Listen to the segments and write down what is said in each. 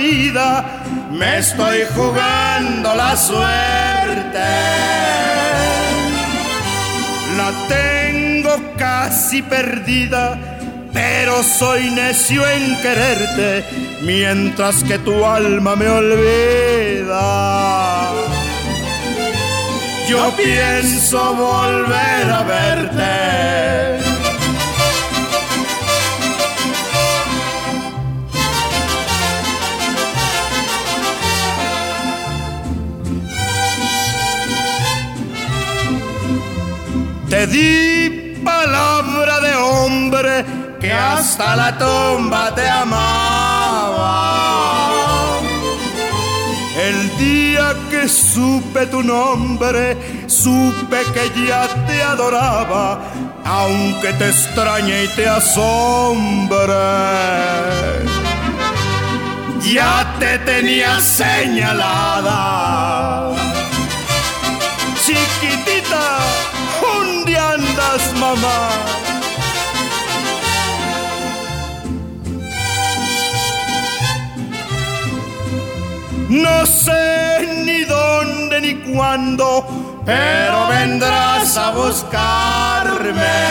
vida, me estoy jugando la suerte. La tengo casi perdida, pero soy necio en quererte, mientras que tu alma me olvida. Yo pienso volver a verte. Te di palabra de hombre que hasta la tumba te amaba. El día que supe tu nombre, supe que ya te adoraba, aunque te extrañe y te asombre. Ya te tenía señalada. Chiquitita, ¿dónde andas, mamá? No sé ni dónde ni cuándo, pero vendrás a buscarme.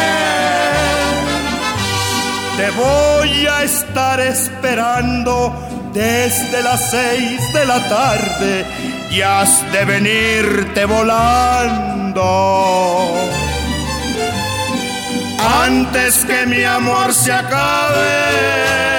Te voy a estar esperando desde las 6 de la tarde y has de venirte volando antes que mi amor se acabe.